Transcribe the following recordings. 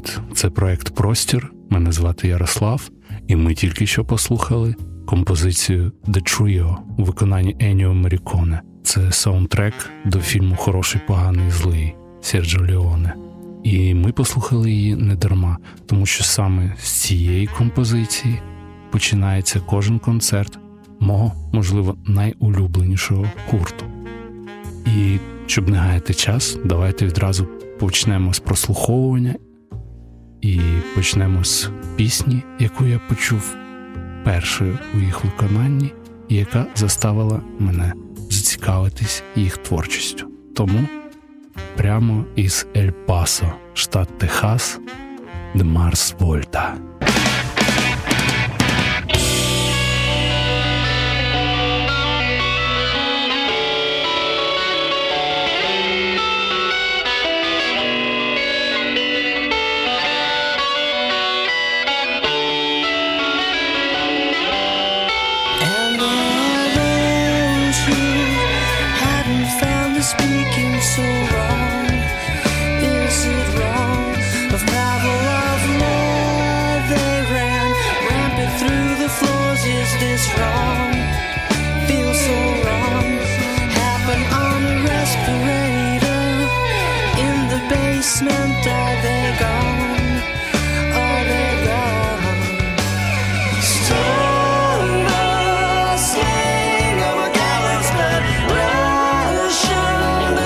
Привіт! Це проект «Простір». Мене звати Ярослав, і ми тільки що послухали композицію «The Trio» у виконанні Енніо Морріконе. Це саундтрек до фільму «Хороший, поганий, злий» Серджіо Леоне. І ми послухали її не дарма, тому що саме з цієї композиції починається кожен концерт мого, можливо, найулюбленішого гурту. І щоб не гаяти час, давайте відразу почнемо з прослуховування і почнемо з пісні, яку я почув першою у їх виконанні і яка заставила мене зацікавитись їх творчістю. Тому прямо із Ель-Пасо, штат Техас, The Mars Volta. Speaking so wrong, is it wrong? Of babble of more they ran rampant through the floors. Is this wrong? Feels so wrong. Happen on a respirator in the basement. Are they gone? Are they gone? Stone the sling of a gallows blood. Russian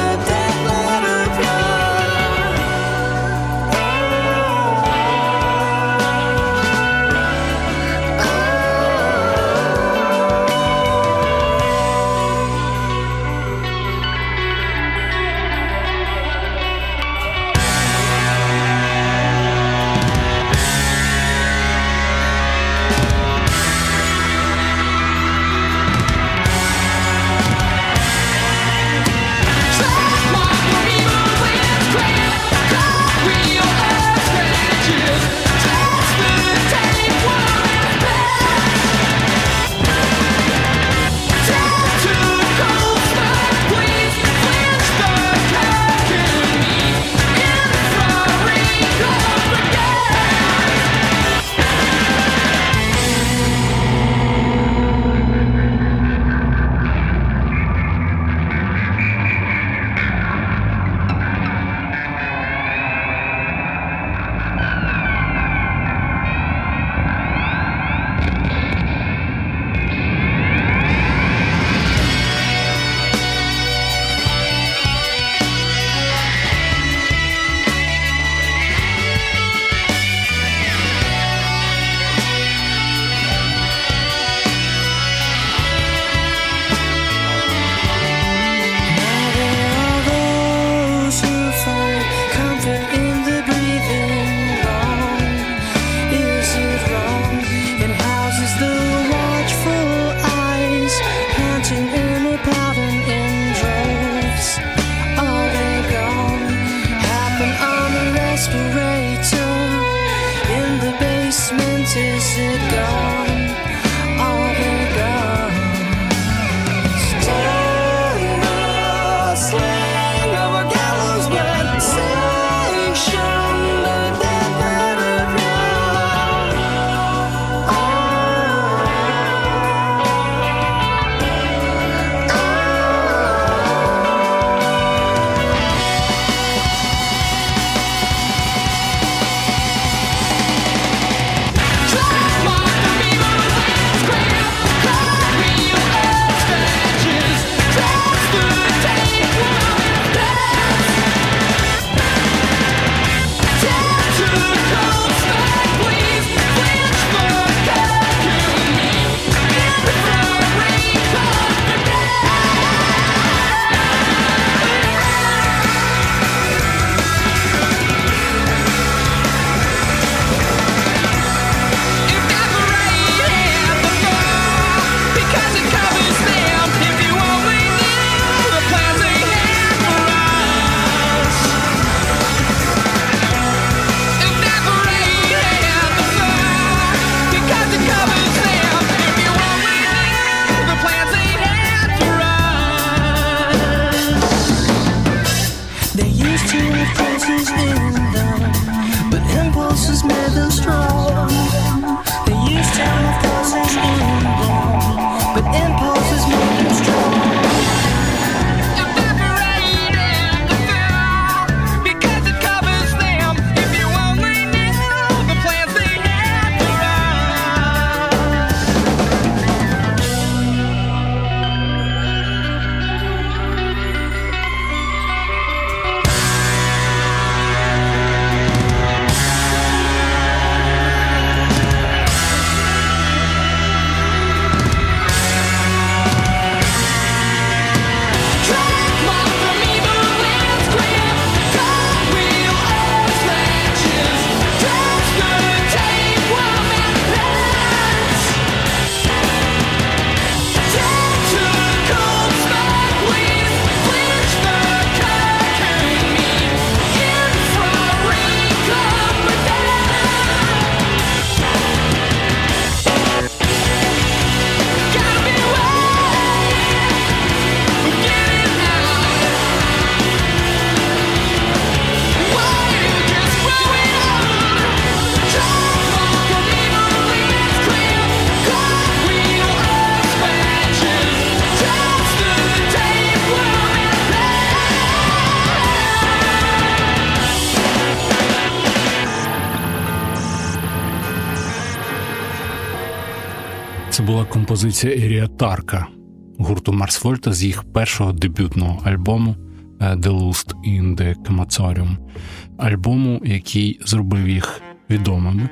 була композиція Ерія Тарка гурту Марс Вольта з їх першого дебютного альбому The Lost in the Crematorium. Альбому, який зробив їх відомими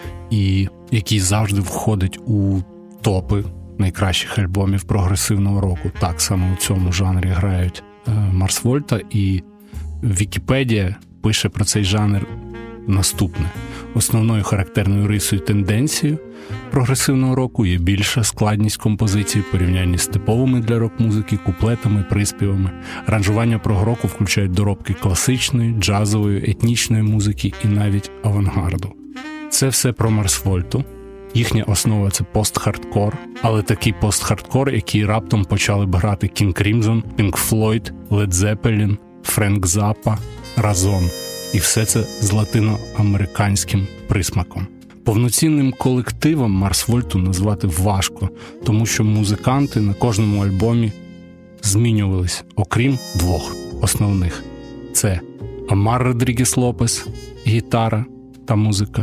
і який завжди входить у топи найкращих альбомів прогресивного року. Так, саме у цьому жанрі грають Марс Вольта, і Вікіпедія пише про цей жанр наступне. Основною характерною рисою тенденцією прогресивного року є більша складність композиції в порівнянні з типовими для рок-музики куплетами, приспівами. Аранжування прог-року включають доробки класичної, джазової, етнічної музики і навіть авангарду. Це все про Марс Вольту. Їхня основа – це пост-хардкор, але такий пост-хардкор, який раптом почали б грати King Crimson, Pink Floyd, Led Zeppelin, Френк Заппа, Разон. І все це з латиноамериканським присмаком. Повноцінним колективом Марс Вольту назвати важко, тому що музиканти на кожному альбомі змінювались, окрім двох основних. Це Амар Родрігес Лопес, гітара та музика,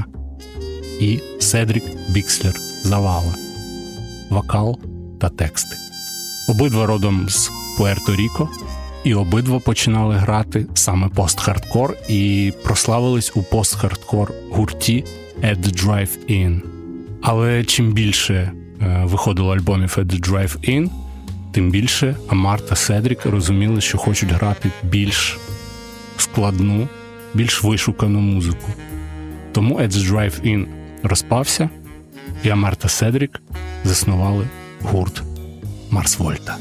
і Седрік Бікслер Завала, вокал та тексти. Обидва родом з Пуерто-Ріко, і обидва починали грати саме пост-хардкор і прославились у пост-хардкор гурті At The Drive-In. Але чим більше виходило альбомів At The Drive-In, тим більше Амар та Седрік розуміли, що хочуть грати більш складну, більш вишукану музику. Тому At The Drive-In розпався, і Амар та Седрік заснували гурт Марс Вольта.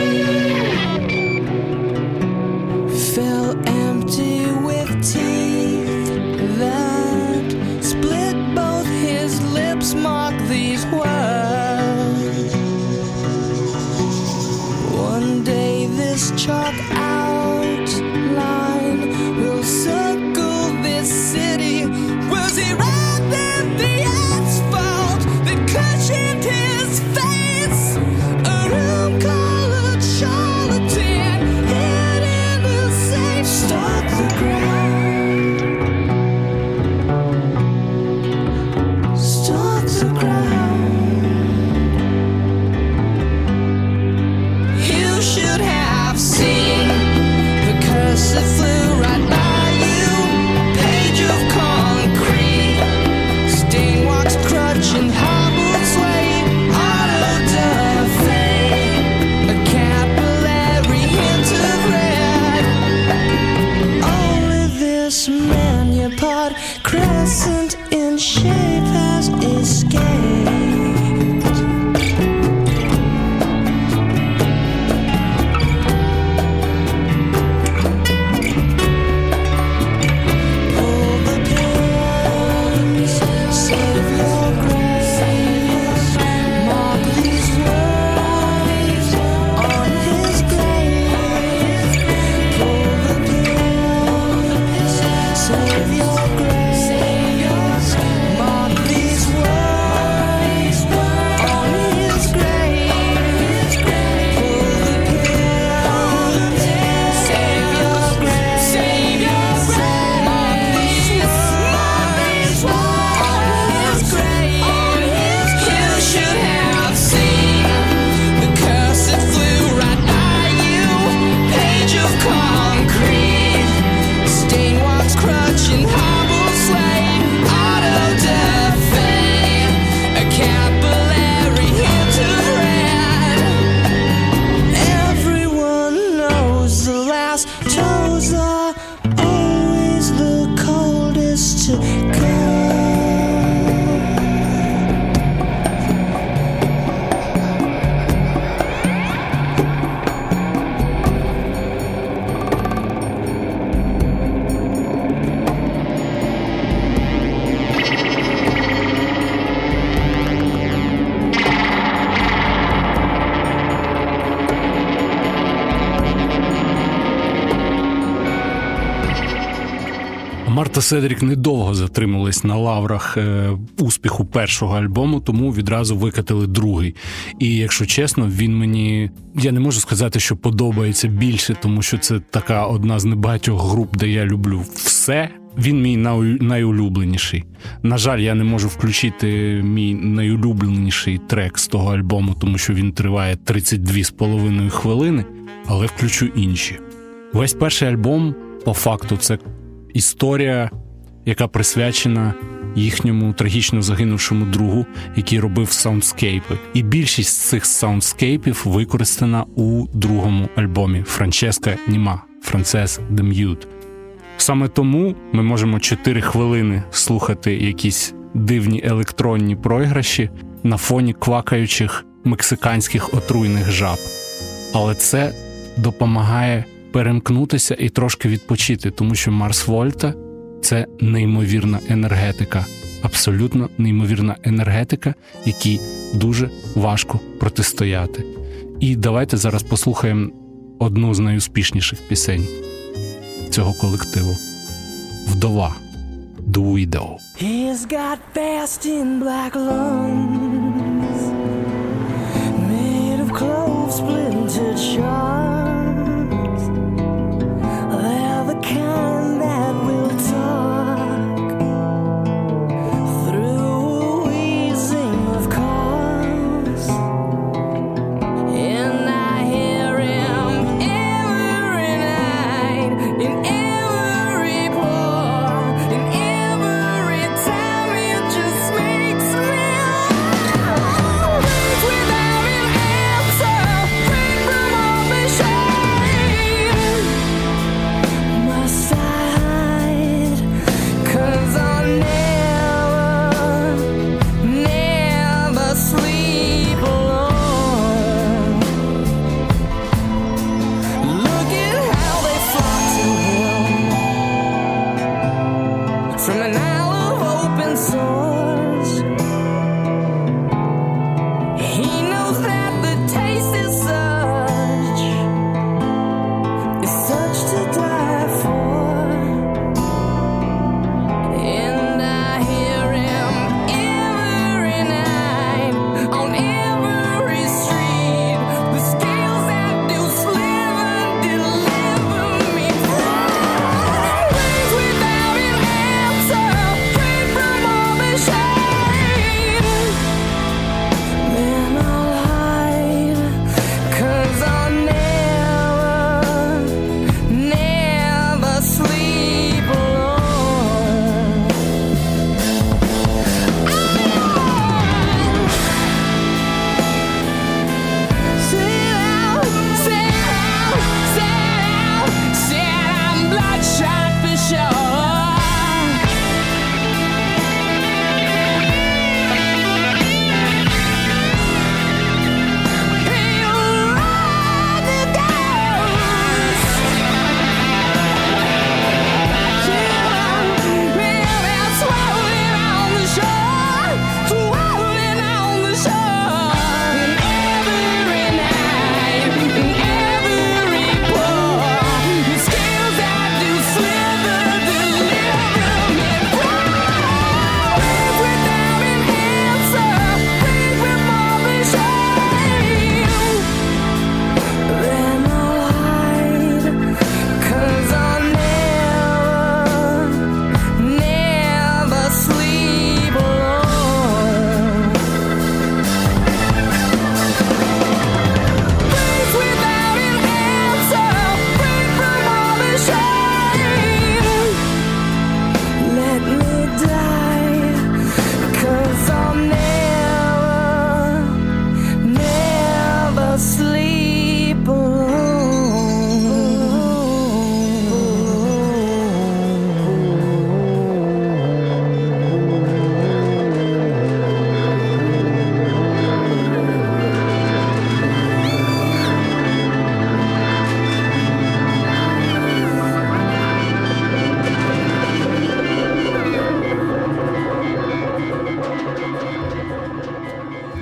Fell empty with tears. crescent in shape has escaped. Марта Седрік недовго затрималась на лаврах успіху першого альбому, тому відразу викатили другий. І, якщо чесно, він мені, я не можу сказати, що подобається більше, тому що це така одна з небагатьох груп, де я люблю все. Він мій найулюбленіший. На жаль, я не можу включити мій найулюбленіший трек з того альбому, тому що він триває 32,5 хвилини, але включу інші. Весь перший альбом, по факту, це історія, яка присвячена їхньому трагічно загинувшому другу, який робив саундскейпи. І більшість з цих саундскейпів використана у другому альбомі Франческа Німа, Frances the Mute. Саме тому ми можемо 4 хвилини слухати якісь дивні електронні програші на фоні квакаючих мексиканських отруйних жаб. Але це допомагає перемкнутися і трошки відпочити, тому що Марс Вольта – це неймовірна енергетика, абсолютно неймовірна енергетика, якій дуже важко протистояти. І давайте зараз послухаємо одну з найуспішніших пісень цього колективу – «Вдова» «The Widow». He's got fast in black lungs, made of clove splintered shards. They're the kind that will talk through a wheezing of cars. And I hear him every night, in every pore, in every time it just makes me breathe without an answer, free from all the shame. Must I hide? 'Cause I'll never sleep alone. Look at how they flock to him from an isle of open sores. He knows that the taste is such to die for. And I hear him every night on every street. The scales that do sliver deliver me. Breathe without an answer,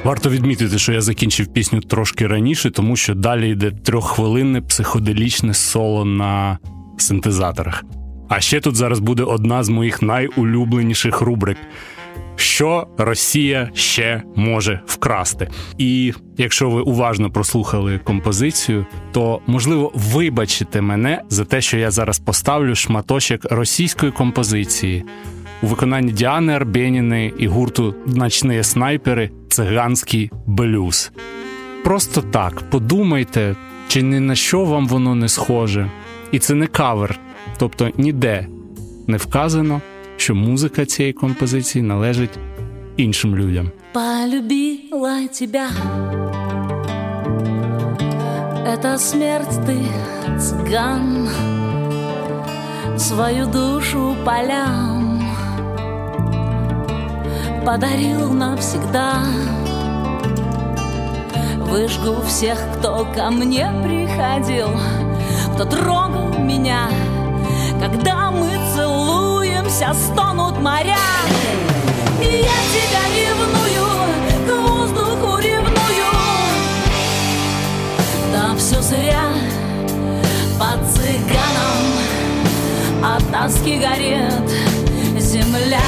Варто відмітити, що я закінчив пісню трошки раніше, тому що далі йде 3-хвилинне психоделічне соло на синтезаторах. А ще тут зараз буде одна з моїх найулюбленіших рубрик – що Росія ще може вкрасти. І якщо ви уважно прослухали композицію, то, можливо, вибачите мене за те, що я зараз поставлю шматочок російської композиції у виконанні Діани Арбєніної і гурту «Ночні снайпери» «Циганський блюз». Просто так, подумайте, чи ні на що вам воно не схоже. І це не кавер, тобто ніде не вказано, що музика цієї композиції належить іншим людям. Полюбила тебя, это смерть ты, цыган, свою душу полям подарил навсегда. Выжгу всех, кто ко мне приходил, кто трогал меня, когда мы целуемся, стонут моря. И я тебя ревную, к воздуху ревную. Да все зря, под цыганом от тоски горит земля.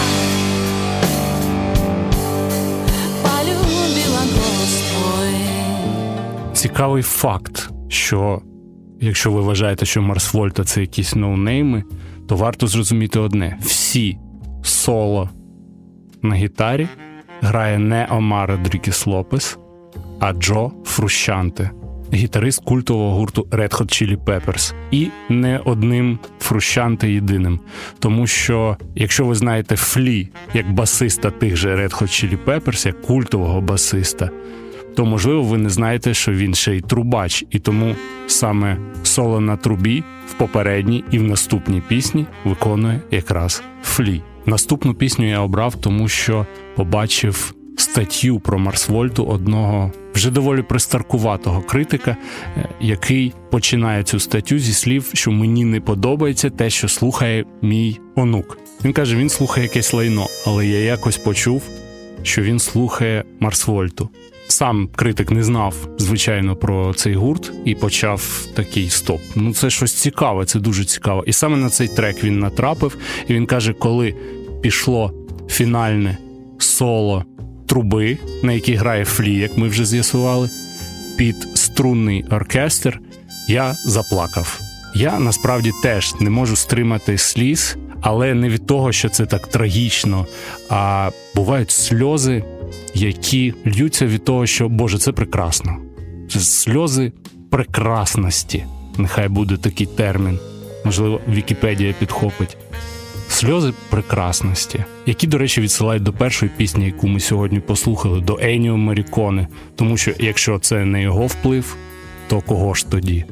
Полюбила голос твой. Цікавий факт, що якщо ви вважаєте, що Марс Вольта – це якісь ноунейми, то варто зрозуміти одне. Всі соло на гітарі грає не Омар Родрігес Лопес, а Джо Фрущанте, гітарист культового гурту Red Hot Chili Peppers. І не одним Фрущанте єдиним. Тому що, якщо ви знаєте Флі як басиста тих же Red Hot Chili Peppers, як культового басиста, то, можливо, ви не знаєте, що він ще й трубач. І тому саме соло на трубі в попередній і в наступній пісні виконує якраз Флі. Наступну пісню я обрав, тому що побачив статтю про Марс Вольту одного вже доволі пристаркуватого критика, який починає цю статтю зі слів, що мені не подобається те, що слухає мій онук. Він каже, він слухає якесь лайно, але я якось почув, що він слухає Марс Вольту. Сам критик не знав, звичайно, про цей гурт і почав такий стоп. Ну це щось цікаве, це дуже цікаво. І саме на цей трек він натрапив, і він каже, коли пішло фінальне соло труби, на якій грає Флі, як ми вже з'ясували, під струнний оркестр, я заплакав. Я, насправді, теж не можу стримати сліз, але не від того, що це так трагічно, а бувають сльози, які льються від того, що, Боже, це прекрасно. Це сльози прекрасності. Нехай буде такий термін. Можливо, Вікіпедія підхопить. Сльози прекрасності, які, до речі, відсилають до першої пісні, яку ми сьогодні послухали, до Еніо Морріконе. Тому що, якщо це не його вплив, то кого ж тоді?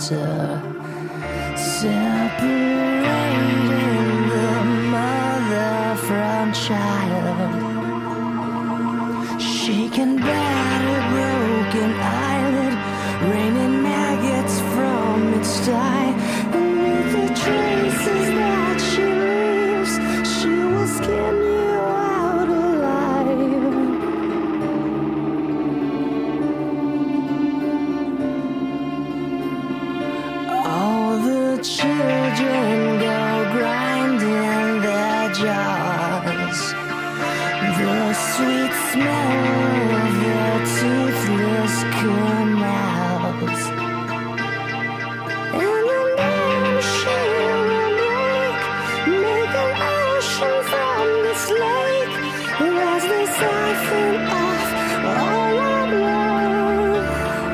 shelter, separating the mother from child. Shaken by a broken eyelid, raining maggots from its thigh. Beneath the traces that she leaves, she will skin you out alive. All the children go grinding their jaws. The sweet smell of their toothless canals. And the machine will make an ocean from this lake. And as they siphon off all our blood,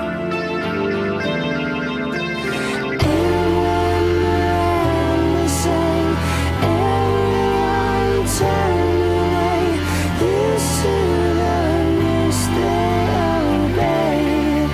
everyone sang, everyone turned away. Used to the news they obeyed.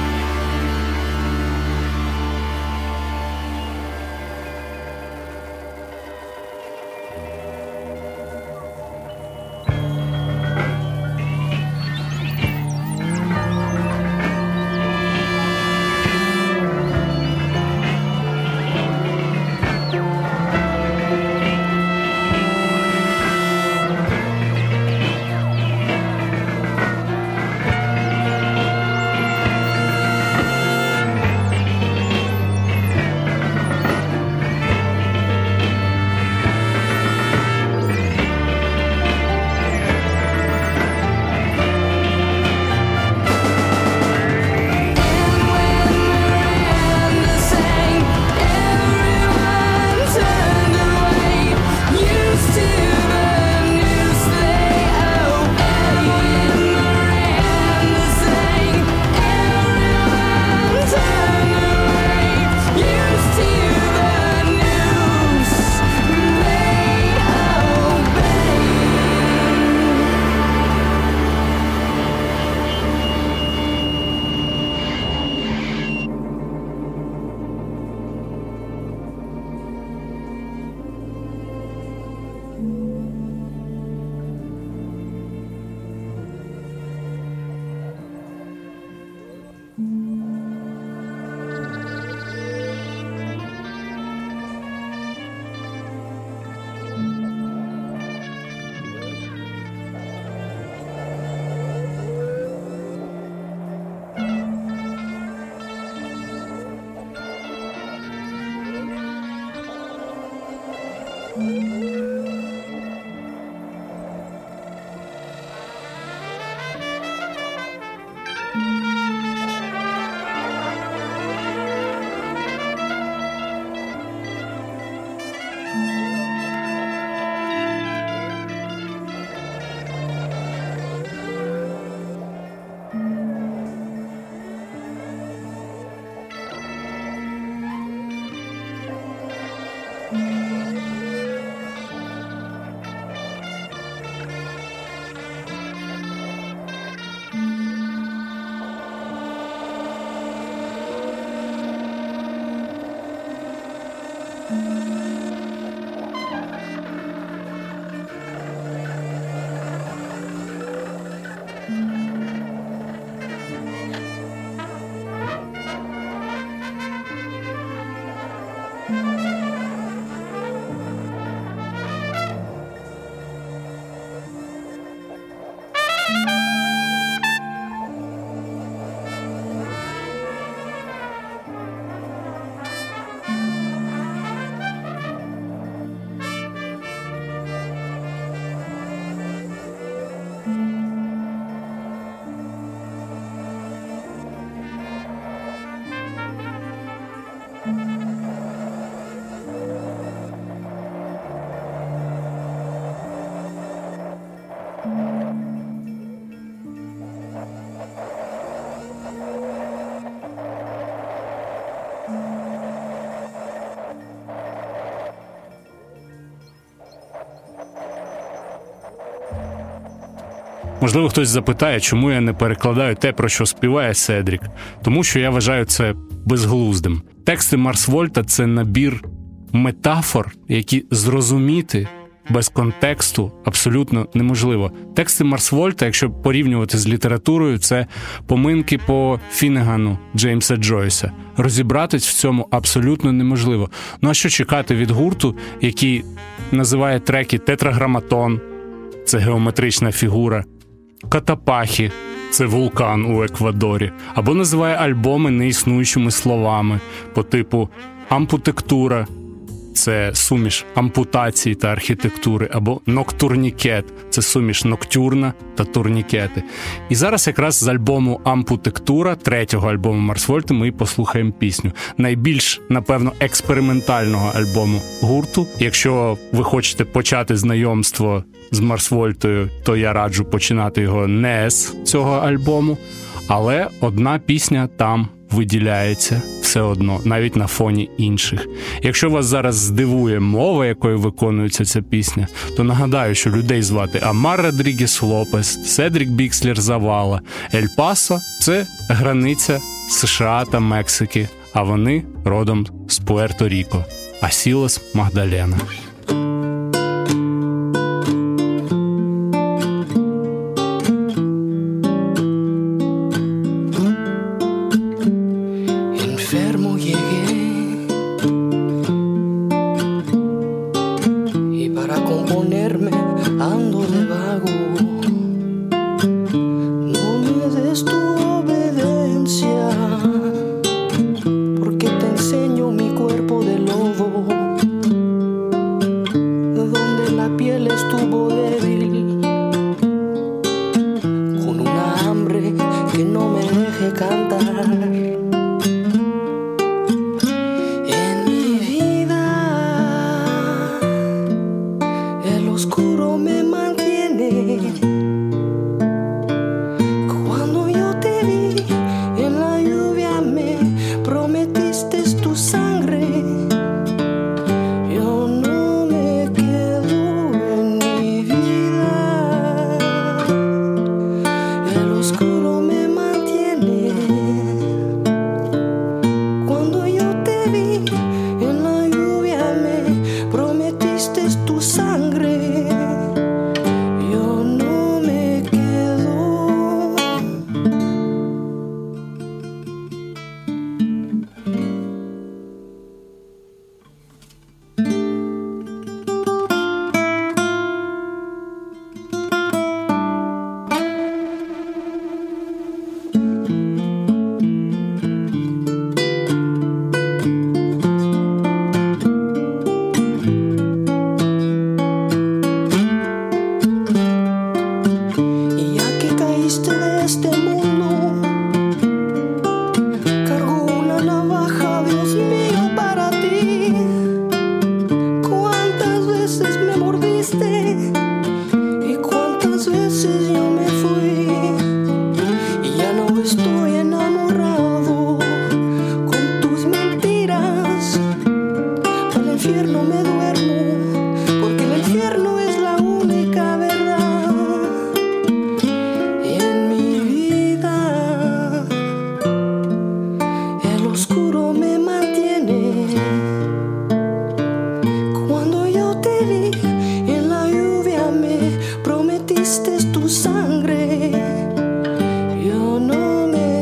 Можливо, хтось запитає, чому я не перекладаю те, про що співає Седрік. Тому що я вважаю це безглуздим. Тексти Марс Вольта – це набір метафор, які зрозуміти без контексту абсолютно неможливо. Тексти Марс Вольта, якщо порівнювати з літературою, це поминки по Фіннегану Джеймса Джойса. Розібратись в цьому абсолютно неможливо. Ну а що чекати від гурту, який називає треки тетраграматон – це геометрична фігура, Катапахі – це вулкан у Еквадорі, або називає альбоми неіснуючими словами по типу ампутектура – це суміш ампутації та архітектури, або ноктурнікет – це суміш ноктюрна та турнікети. І зараз якраз з альбому «Ампутектура», третього альбому Марс Вольта, ми послухаємо пісню. Найбільш, напевно, експериментального альбому гурту. Якщо ви хочете почати знайомство з Марс Вольтою, то я раджу починати його не з цього альбому, але одна пісня там виділяється все одно, навіть на фоні інших. Якщо вас зараз здивує мова, якою виконується ця пісня, то нагадаю, що людей звати Амар Родрігес Лопес, Седрік Бікслер Завала. Ель Пасо – це границя США та Мексики, а вони родом з Пуерто-Ріко. Асілос Магдалена. Tu sangre, yo no me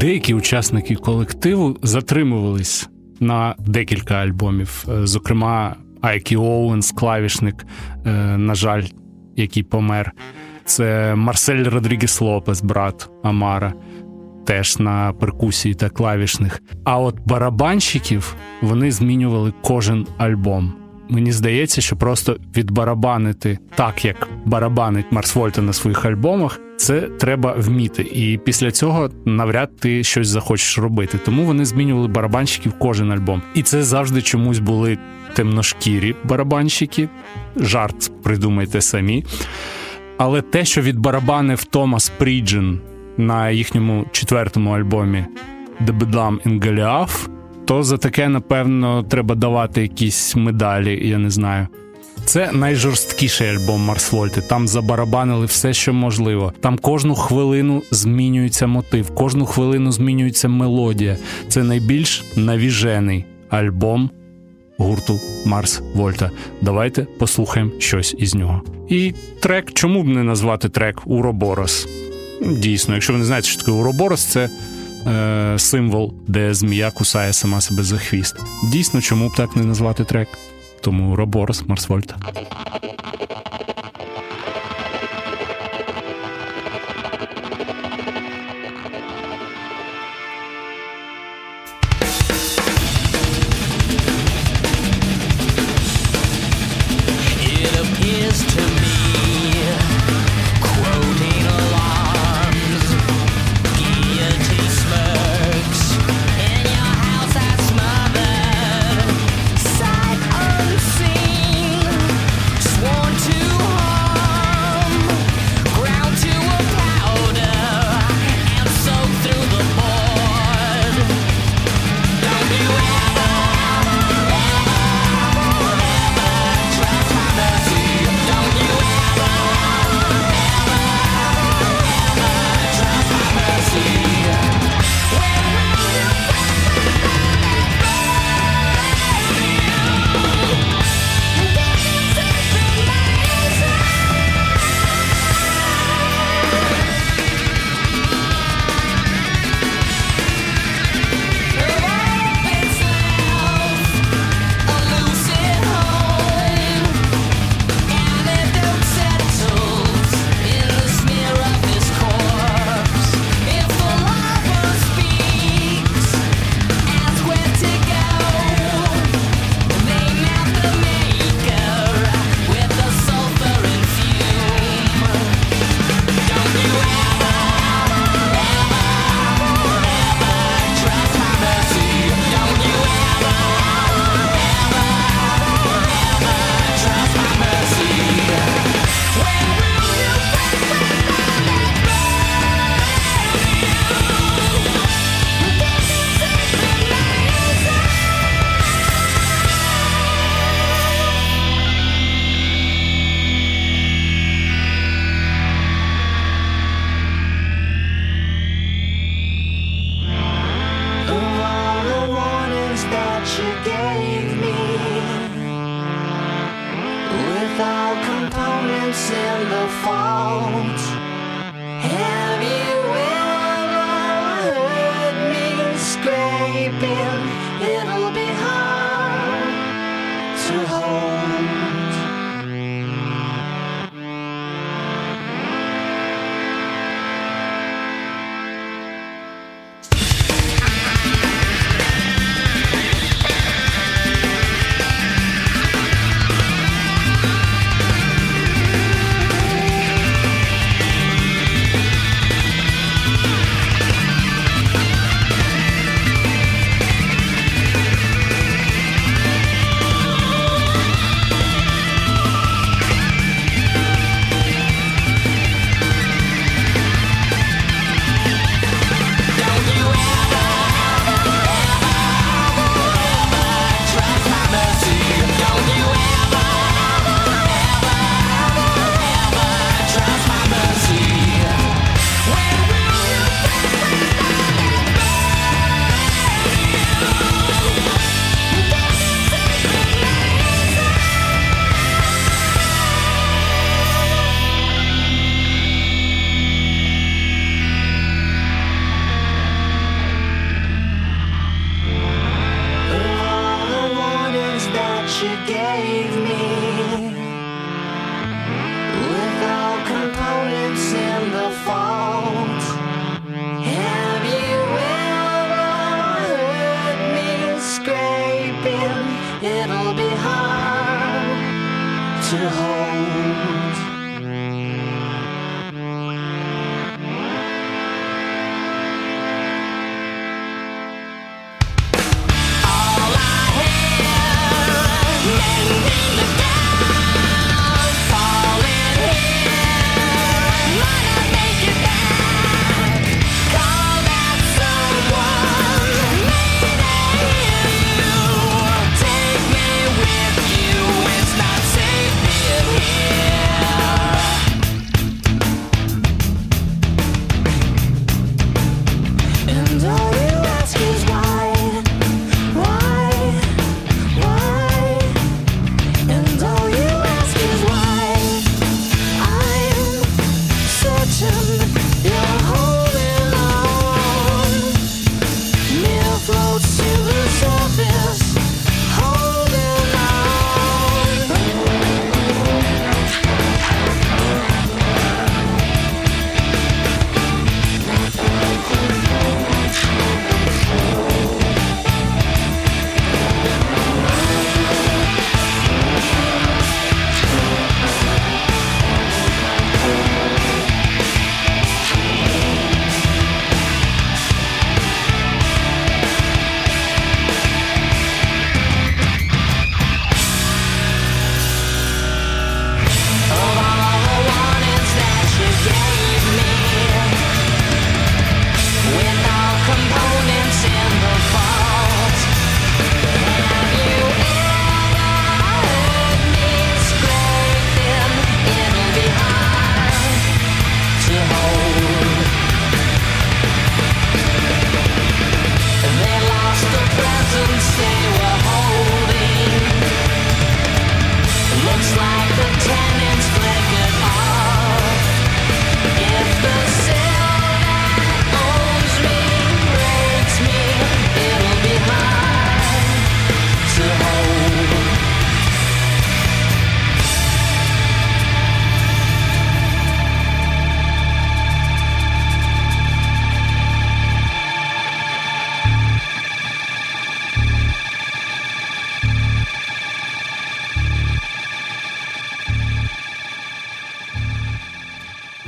Деякі учасники колективу затримувались на декілька альбомів. Зокрема, Айкі Оуенс, клавішник, на жаль, який помер. Це Марсель Родрігес Лопес, брат Амара, теж на перкусії та клавішних. А от барабанщиків вони змінювали кожен альбом. Мені здається, що просто відбарабанити так, як барабанить Марс Вольта на своїх альбомах, це треба вміти. І після цього навряд ти щось захочеш робити. Тому вони змінювали барабанщиків кожен альбом. І це завжди чомусь були темношкірі барабанщики. Жарт придумайте самі. Але те, що відбарабанив Томас Пріджен на їхньому 4-му альбомі «The Bedlam in Goliath», то за таке, напевно, треба давати якісь медалі, я не знаю. Це найжорсткіший альбом Марс Вольти. Там забарабанили все, що можливо. Там кожну хвилину змінюється мотив, кожну хвилину змінюється мелодія. Це найбільш навіжений альбом гурту Марс Вольта. Давайте послухаємо щось із нього. І трек, чому б не назвати трек «Уроборос»? Дійсно, якщо ви не знаєте, що таке «Уроборос», це символ, де змія кусає сама себе за хвіст. Дійсно, чому б так не назвати трек? Тому «Уроборос», Марс Вольта.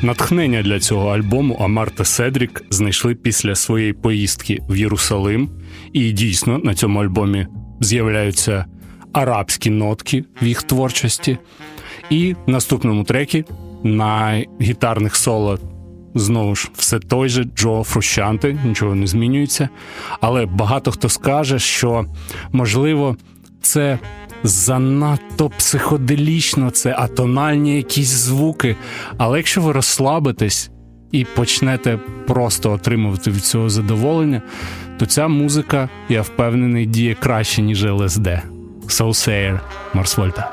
Натхнення для цього альбому Амар та Седрік знайшли після своєї поїздки в Єрусалим. І дійсно на цьому альбомі з'являються арабські нотки в їх творчості. І в наступному трекі на гітарних соло знову ж все той же Джо Фрущанте, нічого не змінюється. Але багато хто скаже, що, можливо, це занадто психоделічно, це атональні якісь звуки. Але якщо ви розслабитесь і почнете просто отримувати від цього задоволення, то ця музика, я впевнений, діє краще, ніж ЛСД. Soothsayer, Марс Вольта.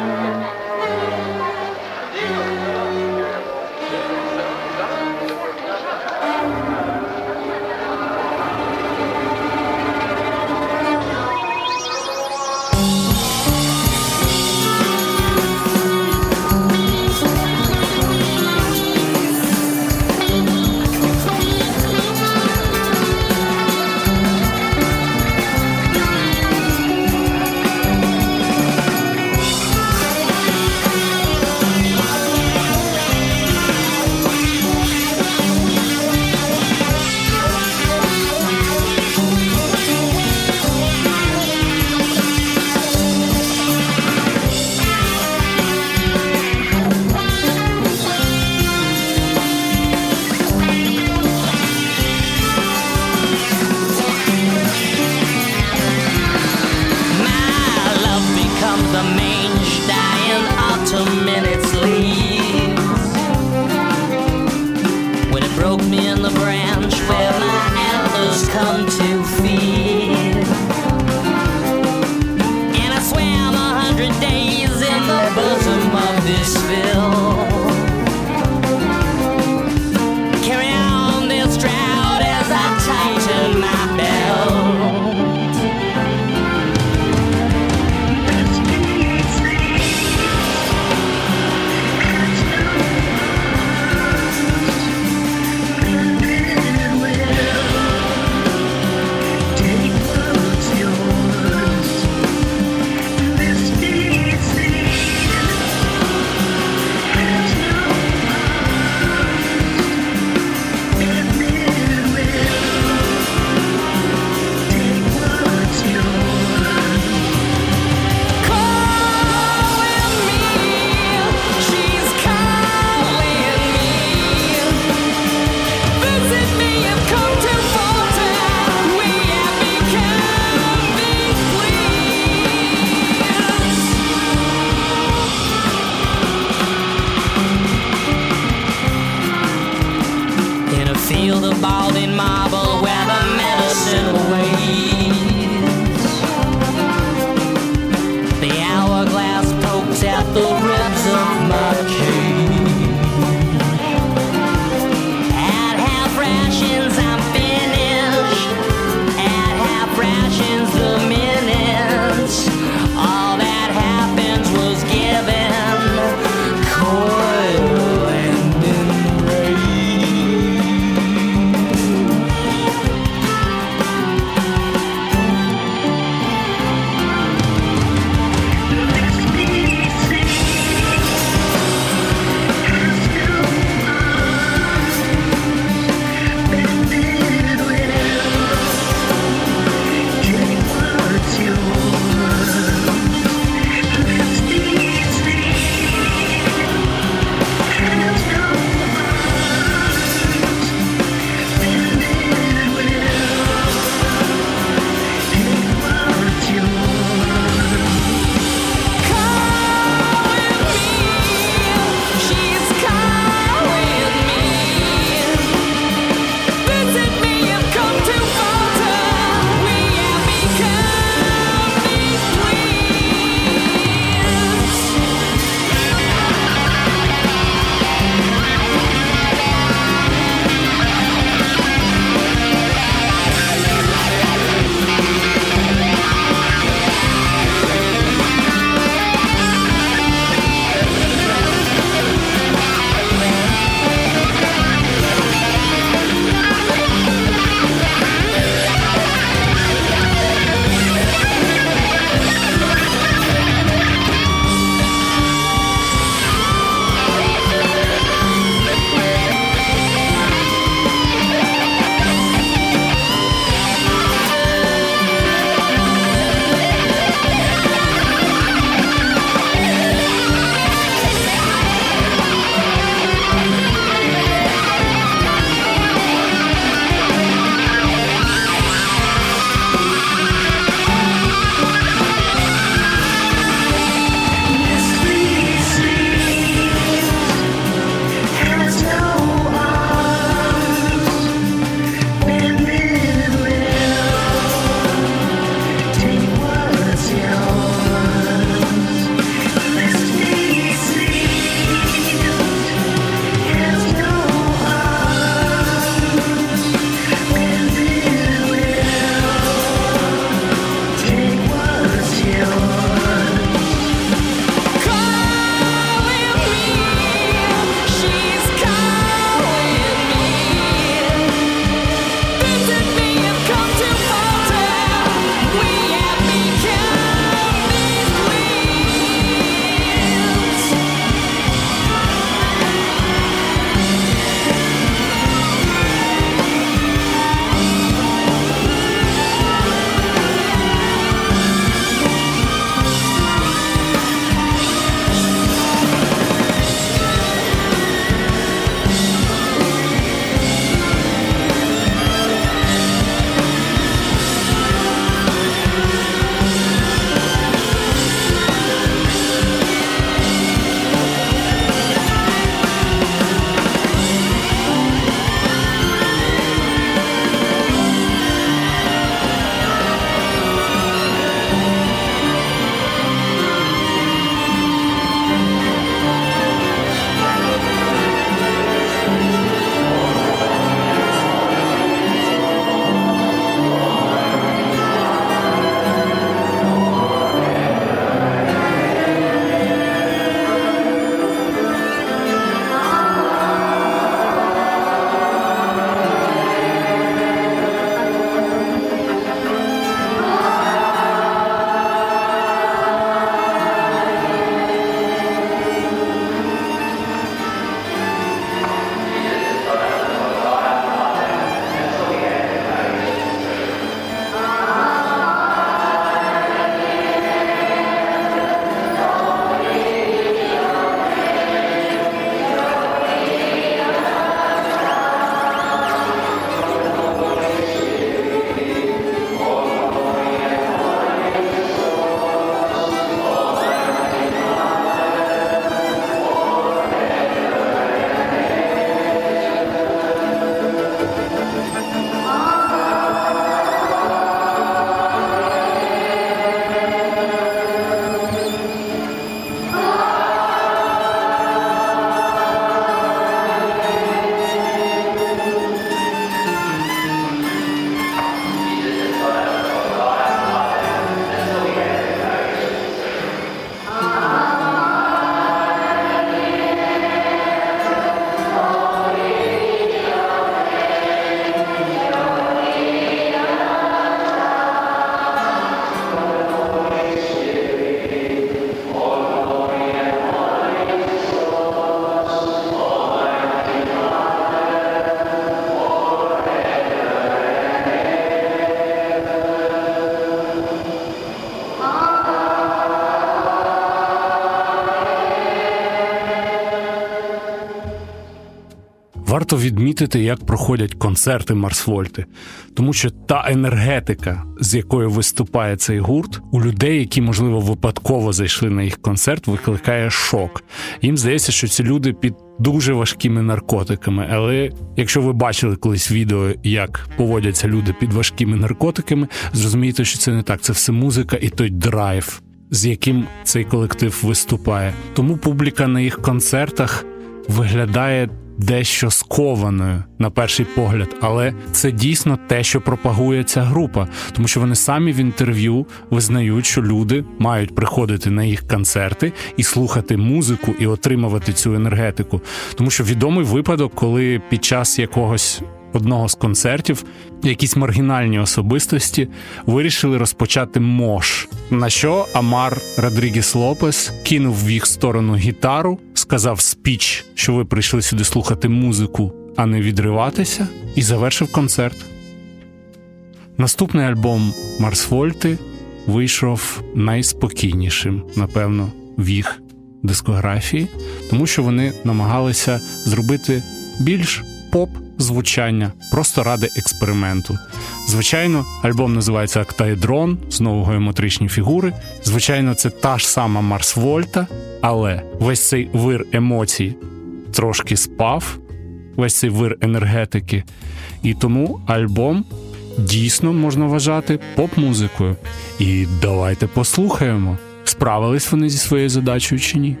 Варто відмітити, як проходять концерти Марс Вольти, тому що та енергетика, з якою виступає цей гурт, у людей, які, можливо, випадково зайшли на їх концерт, викликає шок. Їм здається, що ці люди під дуже важкими наркотиками, але якщо ви бачили колись відео, як поводяться люди під важкими наркотиками, зрозумієте, що це не так, це все музика і той драйв, з яким цей колектив виступає. Тому публіка на їх концертах виглядає дещо скованою на перший погляд, але це дійсно те, що пропагує ця група, тому що вони самі в інтерв'ю визнають, що люди мають приходити на їх концерти і слухати музику і отримувати цю енергетику. Тому що відомий випадок, коли під час одного з концертів якісь маргінальні особистості вирішили розпочати мош, на що Амар Родрігес Лопес кинув в їх сторону гітару, сказав спіч, що ви прийшли сюди слухати музику, а не відриватися, і завершив концерт. Наступний альбом Марс Вольти вийшов найспокійнішим, напевно, в їх дискографії, тому що вони намагалися зробити більш поп-звучання, просто ради експерименту. Звичайно, альбом називається «Октаедрон», знову геометричні фігури. Звичайно, це та ж сама Марс Вольта, але весь цей вир емоцій трошки спав, весь цей вир енергетики. І тому альбом дійсно можна вважати поп-музикою. І давайте послухаємо, справились вони зі своєю задачею чи ні.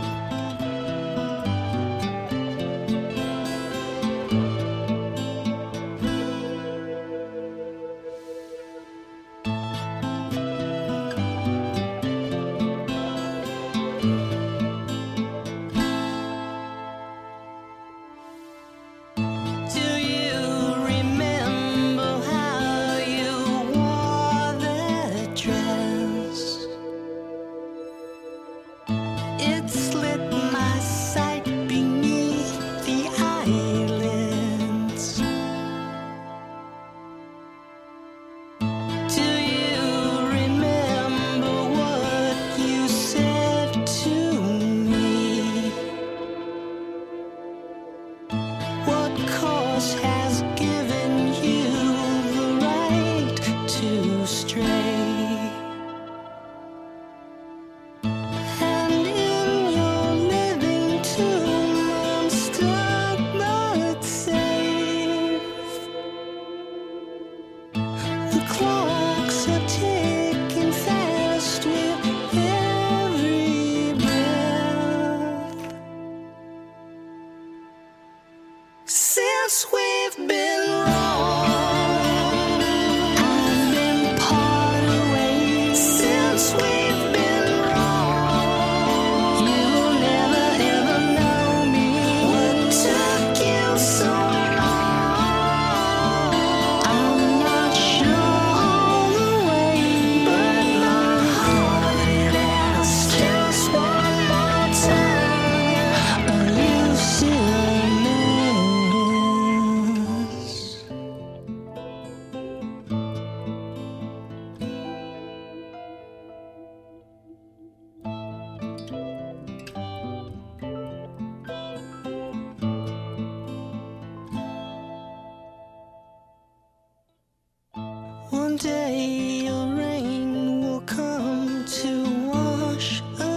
One day a rain will come to wash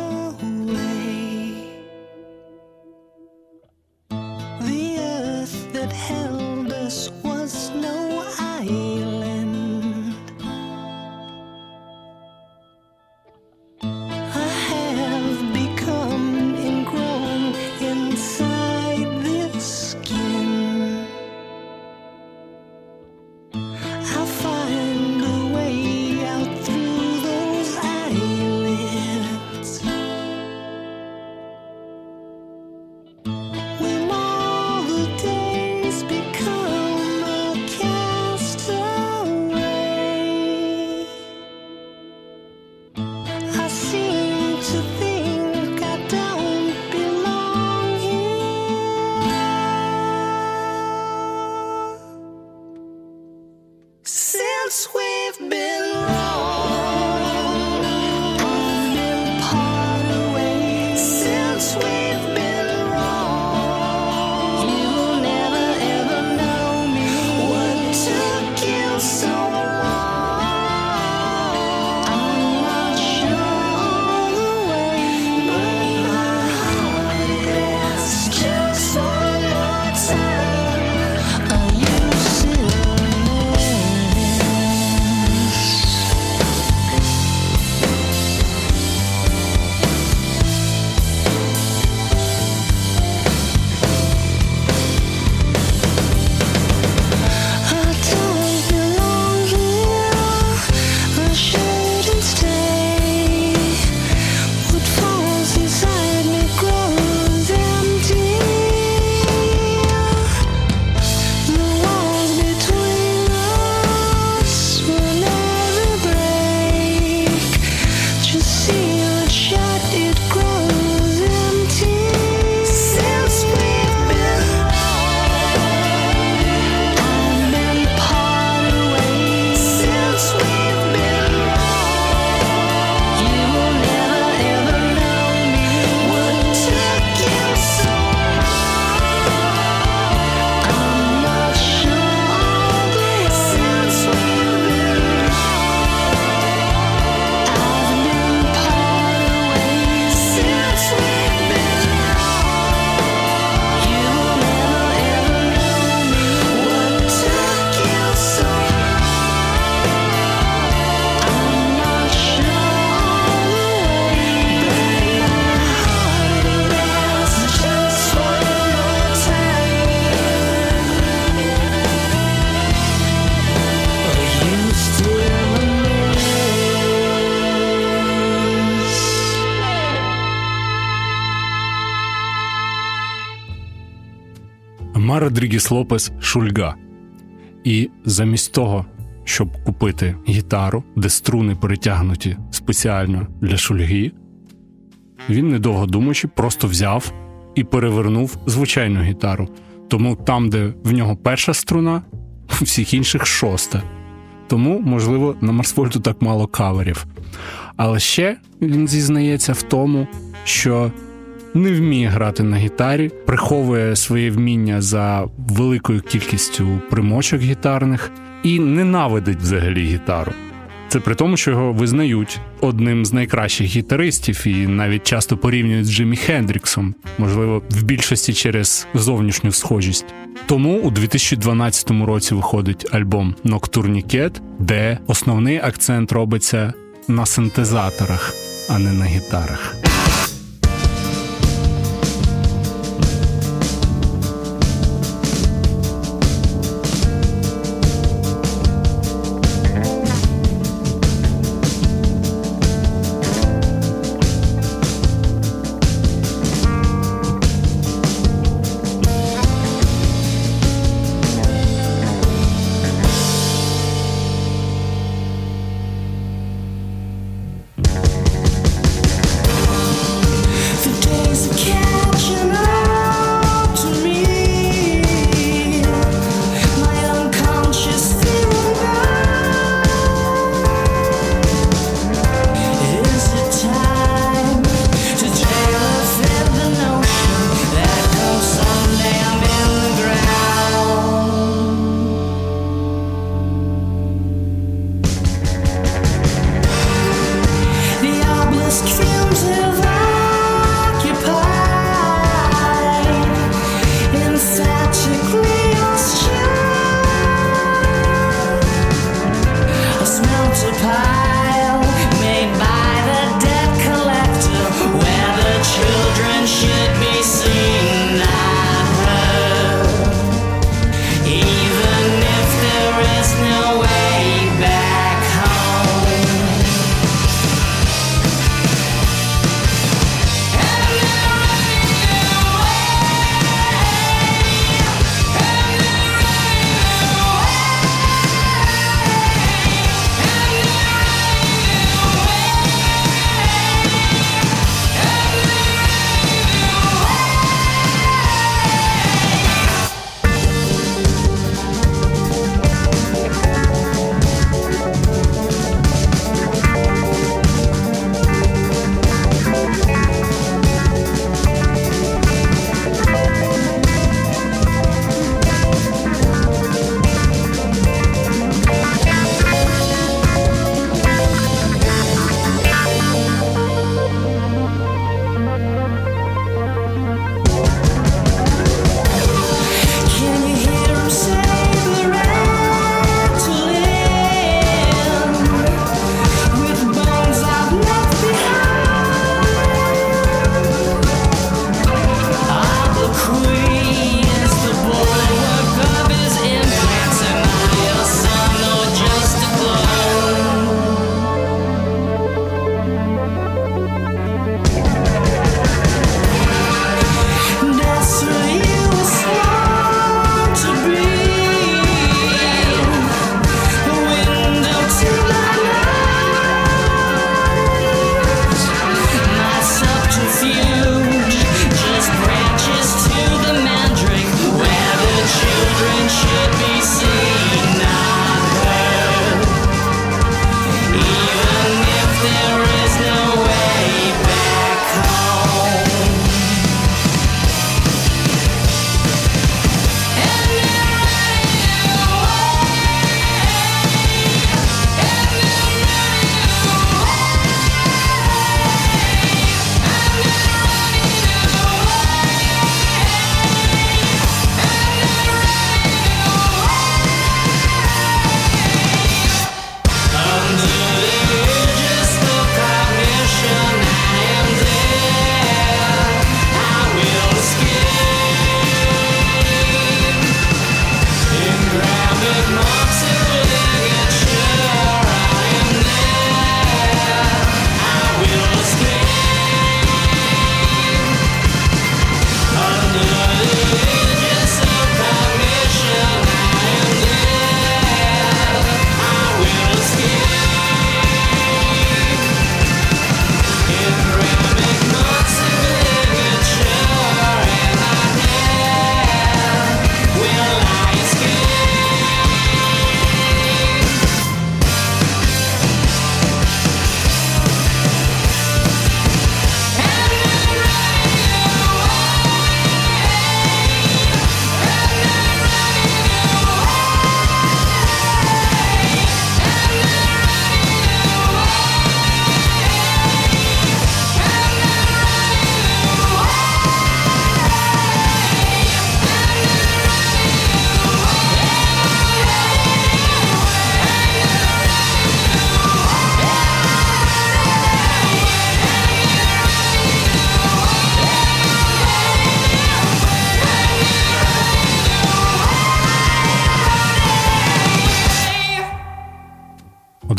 away the earth that held us was no island. I have become ingrown inside this skin. I'll find a way out through those eyelids. When all the days become a castaway, I seem to think I don't belong here. Since we've been wrong, I've been part away. Since we've been wrong, you'll never Родрігес Лопес Шульга. І замість того, щоб купити гітару, де струни перетягнуті спеціально для Шульги, він, недовго думаючи, просто взяв і перевернув звичайну гітару. Тому там, де в нього перша струна, у всіх інших шоста. Тому, можливо, на Марсвольту так мало каверів. Але ще він зізнається в тому, що не вміє грати на гітарі, приховує своє вміння за великою кількістю примочок гітарних і ненавидить взагалі гітару. Це при тому, що його визнають одним з найкращих гітаристів і навіть часто порівнюють з Джимі Хендріксом, можливо, в більшості через зовнішню схожість. Тому у 2012 році виходить альбом «Ноктурнікет», де основний акцент робиться на синтезаторах, а не на гітарах.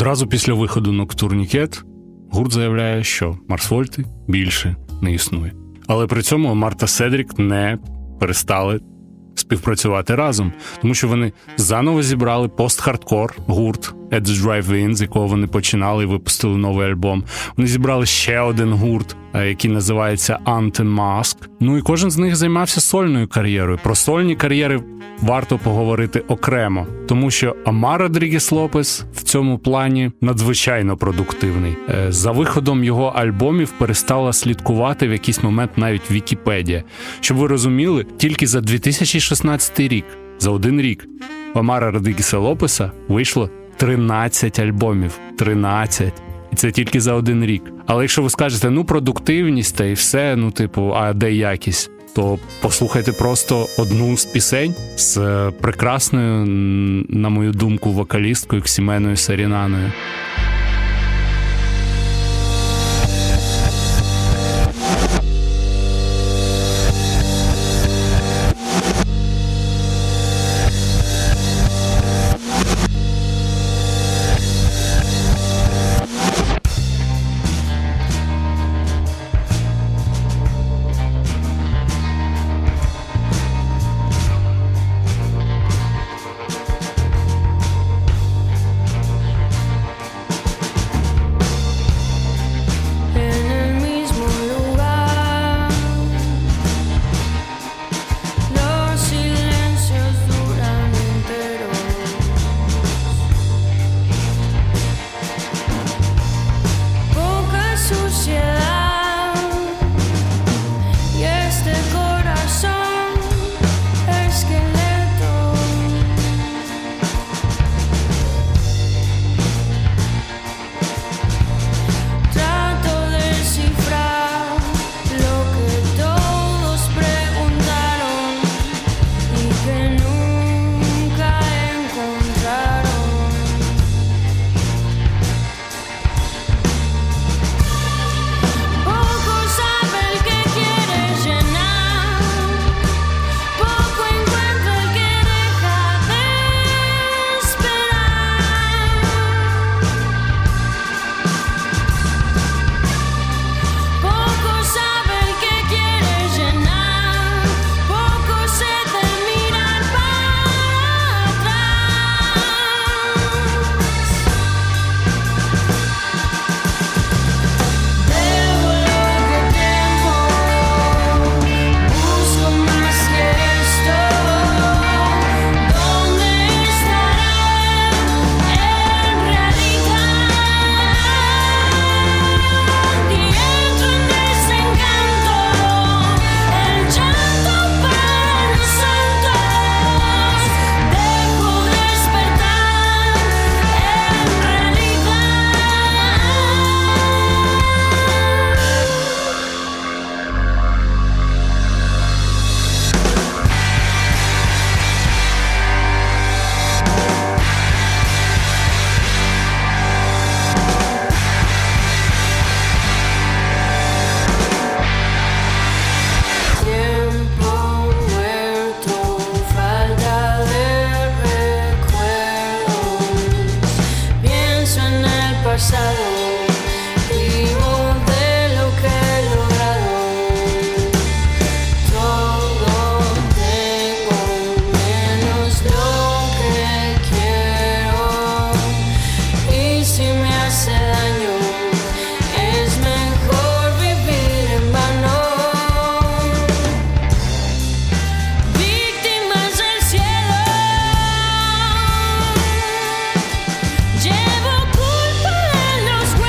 Одразу після виходу «Ноктурнікет» гурт заявляє, що Марс Вольти більше не існує. Але при цьому Омар та Седрік не перестали співпрацювати разом, тому що вони заново зібрали пост-хардкор гурт At The Drive-In, з якого вони починали і випустили новий альбом. Вони зібрали ще один гурт, який називається Anti-Mask. Ну і кожен з них займався сольною кар'єрою. Про сольні кар'єри варто поговорити окремо, тому що Омар Родрігес Лопес в цьому плані надзвичайно продуктивний. За виходом його альбомів перестала слідкувати в якийсь момент навіть Вікіпедія. Щоб ви розуміли, тільки за 2016 рік, за один рік, у Омара Родрігеса Лопеса вийшло 13 альбомів. 13. І це тільки за один рік. Але якщо ви скажете, ну продуктивність та і все, ну типу, а де якість? То послухайте просто одну з пісень з прекрасною, на мою думку, вокалісткою Ксіменою Сарінаною. Llevo culpa de los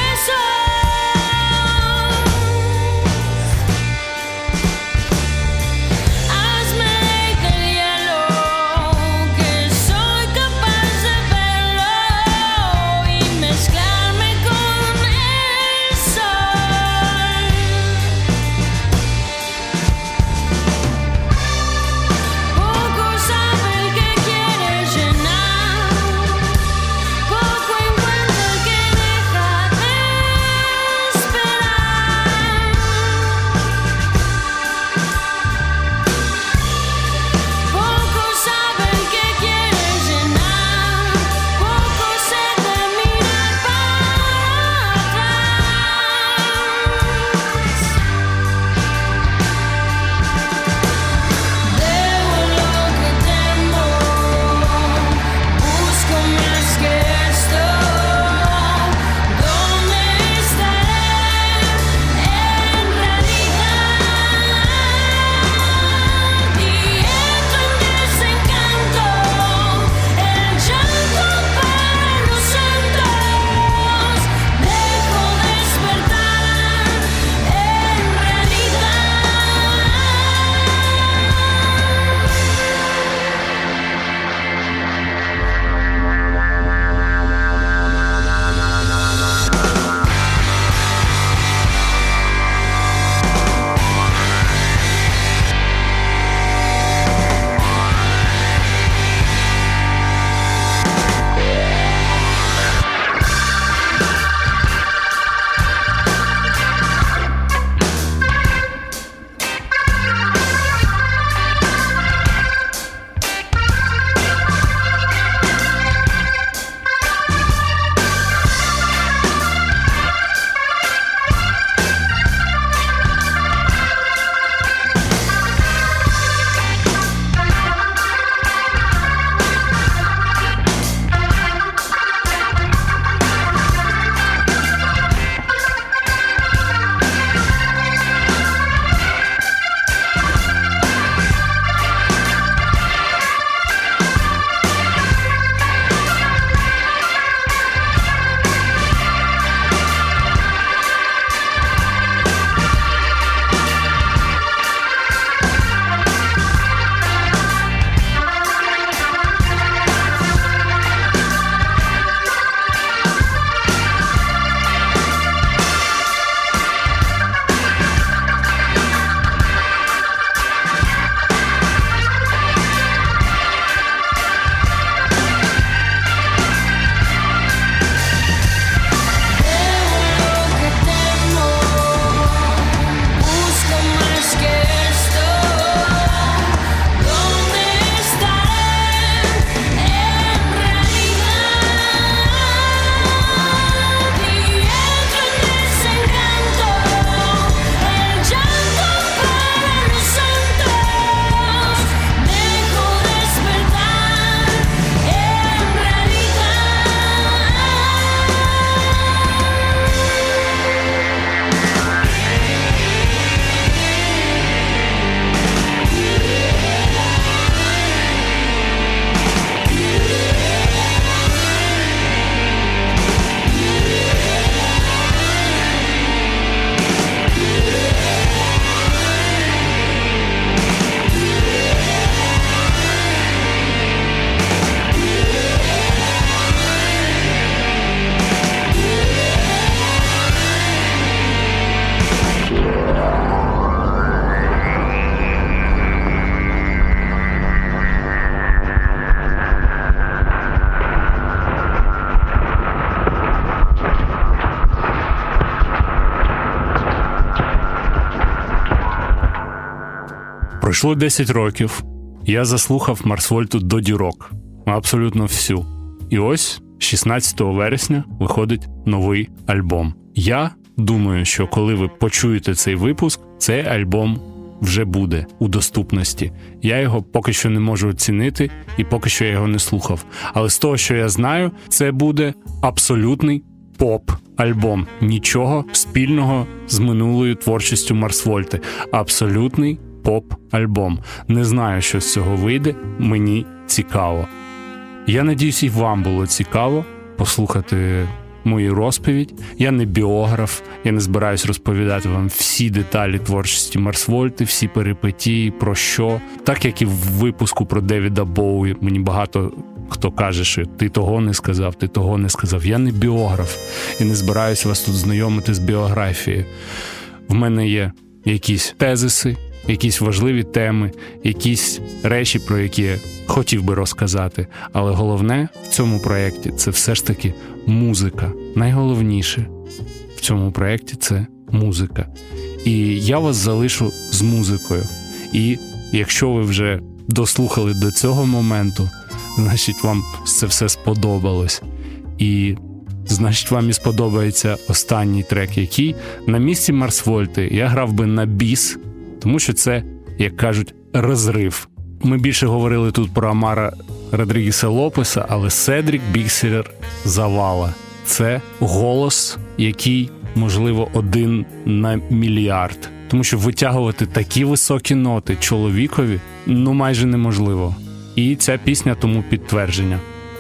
Пройшло 10 років. Я заслухав Марс Вольту до дірок. Абсолютно всю. І ось 16 вересня виходить новий альбом. Я думаю, що коли ви почуєте цей випуск, цей альбом вже буде у доступності. Я його поки що не можу оцінити і поки що я його не слухав. Але з того, що я знаю, це буде абсолютний поп-альбом. Нічого спільного з минулою творчістю Марс Вольти. Абсолютний поп-альбом. Не знаю, що з цього вийде, мені цікаво. Я надіюсь, і вам було цікаво послухати мою розповідь. Я не біограф, я не збираюсь розповідати вам всі деталі творчості Марс Вольти, всі перипетії, про що. Так, як і в випуску про Девіда Боуї, мені багато хто каже, що ти того не сказав, ти того не сказав. Я не біограф і не збираюсь вас тут знайомити з біографією. В мене є якісь тезиси, якісь важливі теми, якісь речі, про які я хотів би розказати. Але головне в цьому проєкті – це все ж таки музика. Найголовніше в цьому проєкті – це музика. І я вас залишу з музикою. І якщо ви вже дослухали до цього моменту, значить вам це все сподобалось. І значить вам і сподобається останній трек, який на місці Марс Вольти я грав би на біс, тому що це, як кажуть, розрив. Ми більше говорили тут про Амара Родрігеса Лопеса, але Седрік Бікселер завала. Це голос, який, можливо, 1 на мільярд. Тому що витягувати такі високі ноти чоловікові, майже неможливо. І ця пісня тому підтвердження.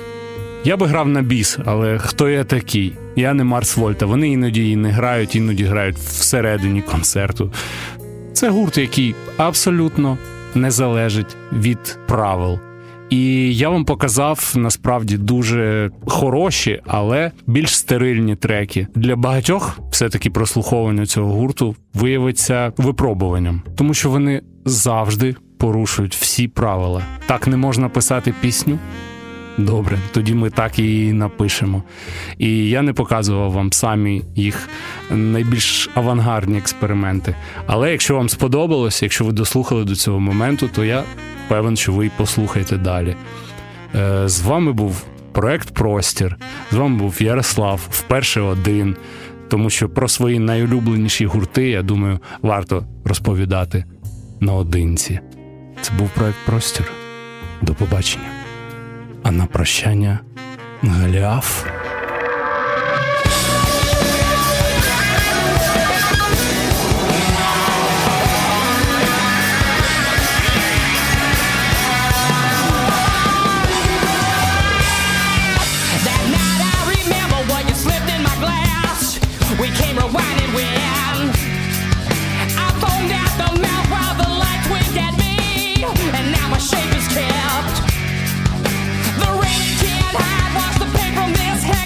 Я би грав на біс, але хто я такий? Я не Марс Вольта. Вони іноді не грають, іноді грають всередині концерту. Це гурт, який абсолютно не залежить від правил. І я вам показав, насправді, дуже хороші, але більш стерильні треки. Для багатьох все-таки прослуховування цього гурту виявиться випробуванням. Тому що вони завжди порушують всі правила. Так не можна писати пісню? Добре, тоді ми так і напишемо. І я не показував вам самі їх найбільш авангардні експерименти. Але якщо вам сподобалось, якщо ви дослухали до цього моменту, то я певен, що ви й послухаєте далі. З вами був проект «Простір». З вами був Ярослав, вперше один. Тому що про свої найулюбленіші гурти, я думаю, варто розповідати наодинці. Це був проект «Простір». До побачення. А на прощання Голіаф. Shape is kept. The rain can't hide. Wash the paint from this head.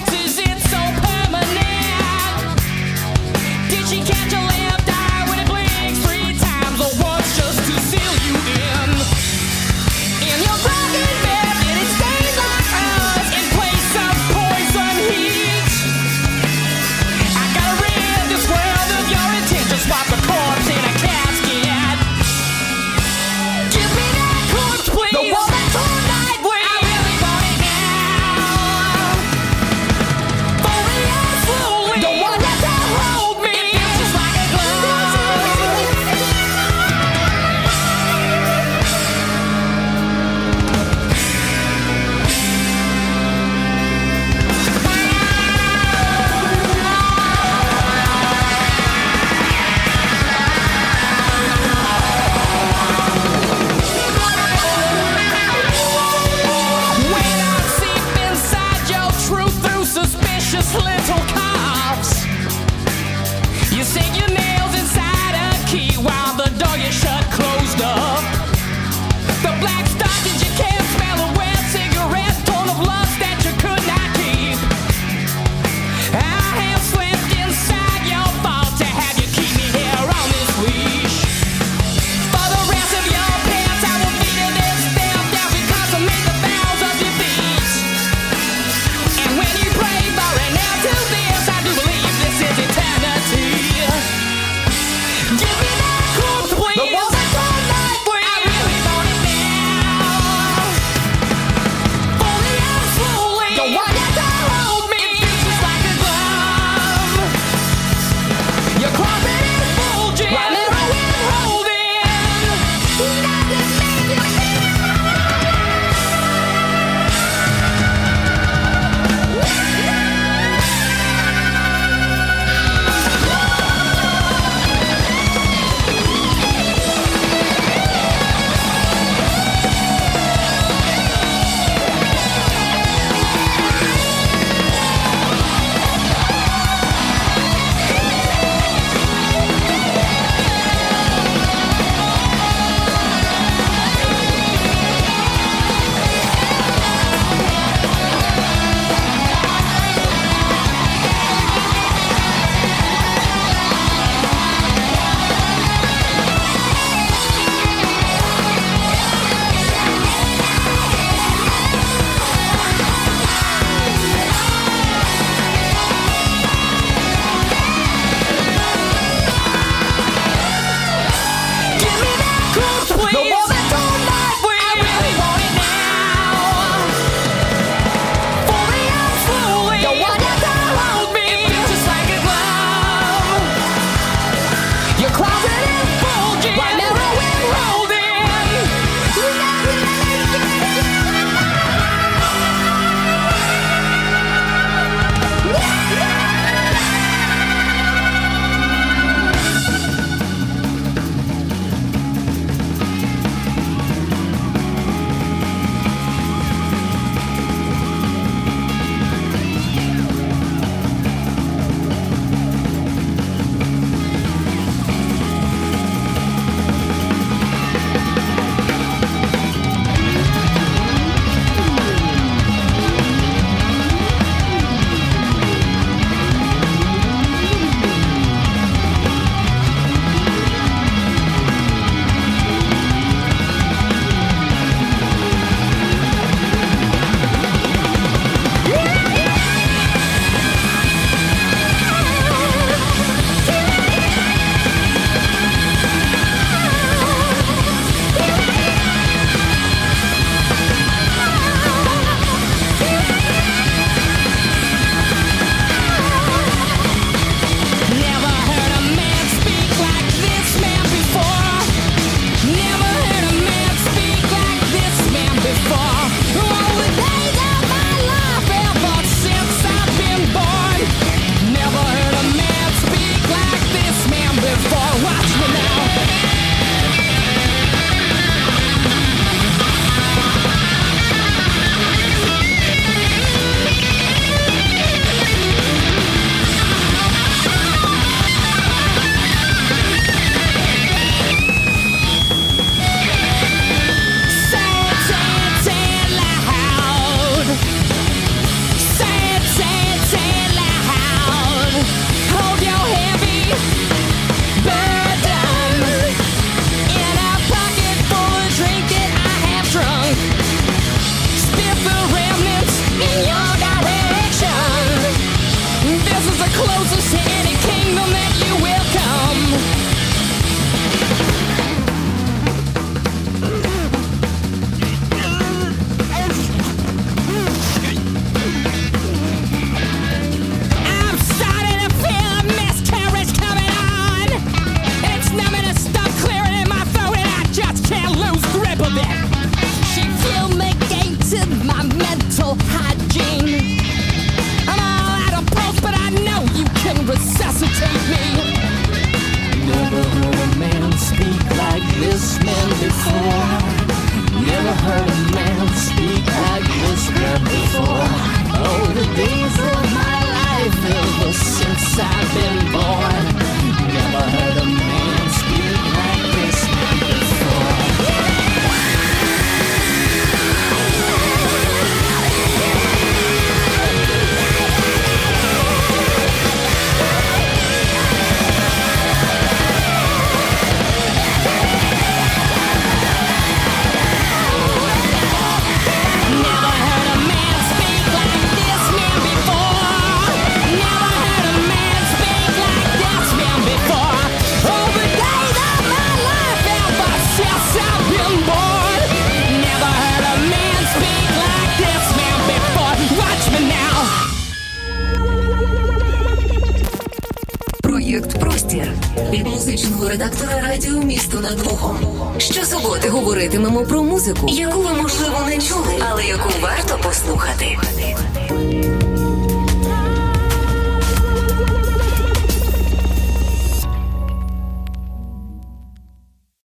від музичного редактора радіо «Місто над Богом». Щосуботи говоритимемо про музику, яку ви, можливо, не чули, але яку варто послухати.